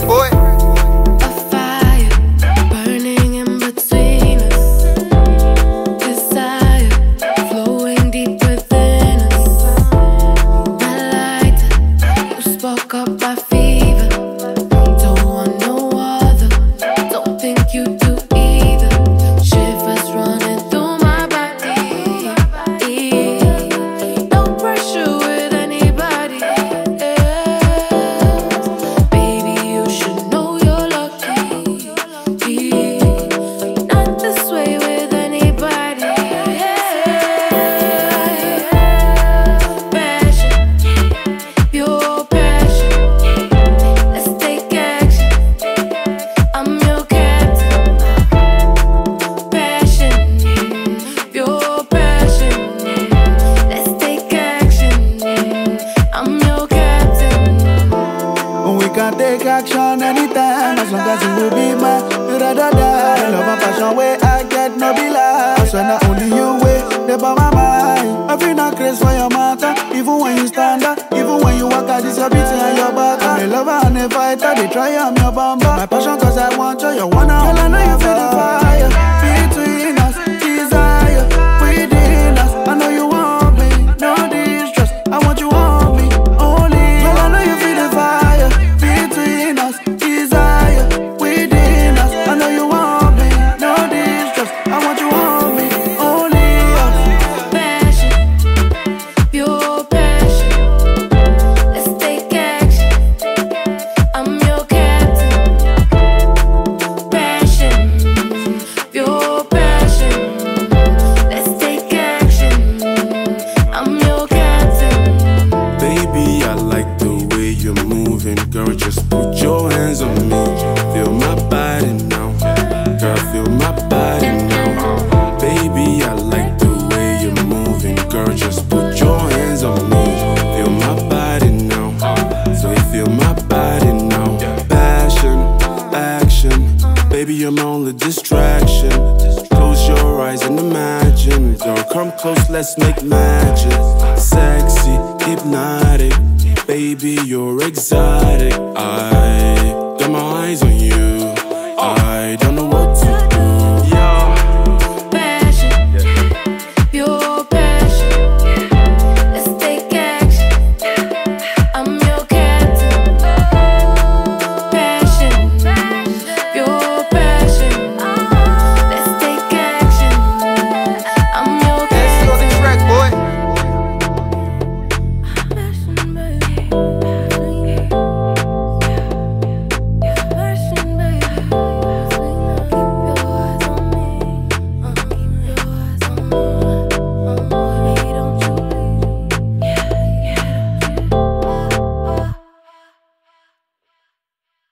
boy. A fire burning in between us. Desire flowing deep within us. My lighter, you spoke up my fever. Don't want no other. Don't think you do either. Shivers running through my body. No pressure with anybody else. Baby, you should know you're lucky. Not this way with anybody else. Passion, pure passion. Let's take action. I'm your captain. Passion, pure passion. Let's take action. I'm your captain. We can take action anytime, as long as you will be my da-da-da. Love and passion where I get no be lie. So not only you way, they by my mind. I feel not crazy for your matter. Even when you stand up, even when you walk out, this your beauty and your back. I'm a lover and a fighter, they try I'm your bumper. My passion cause I want you, you wanna. Girl, I know you feel the fire between us, desire within us. I know you want me, no distress. I want you on me, only. Girl, I know you feel the fire between us, desire within us. I know you want me, no distress. I want you on me, only us. Passion, pure passion. Let's take action. I'm your captain. Passion, pure passion. Let's take action. I'm your captain. Baby, I like the way you're moving. Girl, just put your hands on me. Feel my body now. Girl, feel my body now. Baby, I like the way you're moving. Girl, just put your hands on me. Feel my body now. So you feel my body now. Passion, action. Baby, you're my only distraction. Close your eyes and imagine. Girl, come close, let's make magic. Sexy, hypnotic. Baby, you're exotic. I got my eyes on you. I don't know